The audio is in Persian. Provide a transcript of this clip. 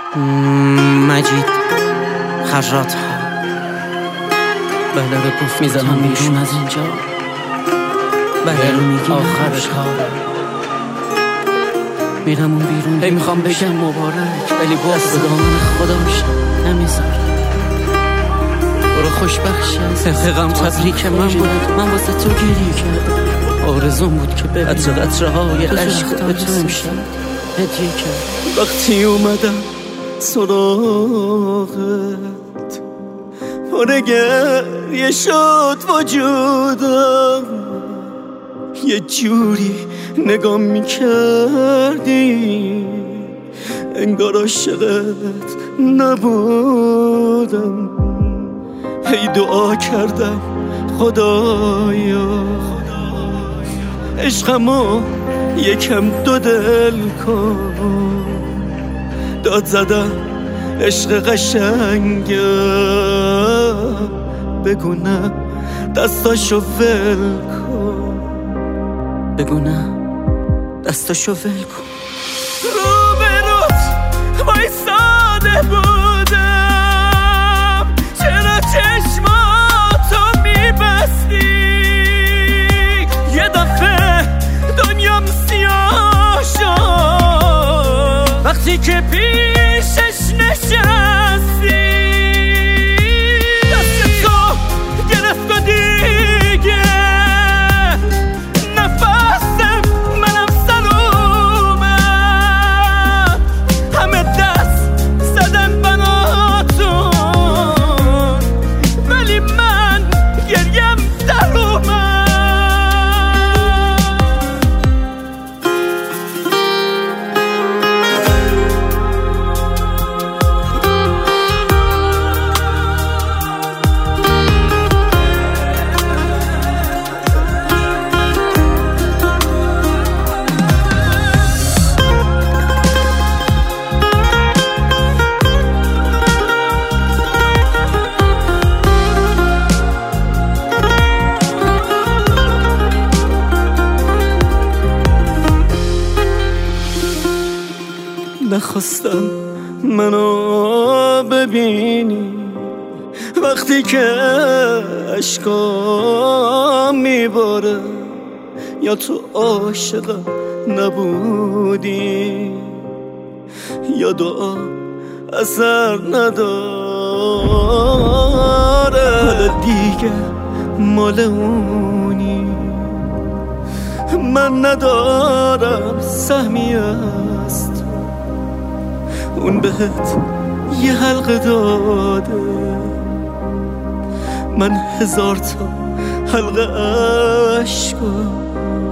مجید خرات ها بله به گفت میزنم بیرون از اینجا. بله رو میگی آخر کار میرم اون بیرون. هی میخوام بگم مبارک ولی باز به دامن خدا میشم نمیذارم. برو خوشبخت شم. سفقم تبریک من بود. من واسه تو گریه کردم. آرزوم بود که ببینم قطره های عشق به تو امشب هدیه کرد. وقتی اومدم سراغت پر گریه شد وجودم. یه جوری نگاه میکردی انگار عاشقت نبودم. هی دعا کردم خدایا عشقمو یکم دو دل کن. داد زدم عشق قشنگه بگو نه دستاشو ول کن. بگو نه دستاشو ول کن. رو به روت وایساده بودم چرا چشماتو میبستی. یه دفعه دنیام سیاه شد وقتی که پیشش نشستی. دست تو گرفت و دیگه نفسم منم سلومم. همه دست زدن بناتون ولی من گریم در اومد. نخواستم منو ببینی وقتی که اشکام میباره. یا تو عاشقم نبودی یا دعا اثر نداره. حالا دیگه مال اونی من ندارم سهمی است. اون بهت یه حلقه داده من 1000 تا حلقه عشقا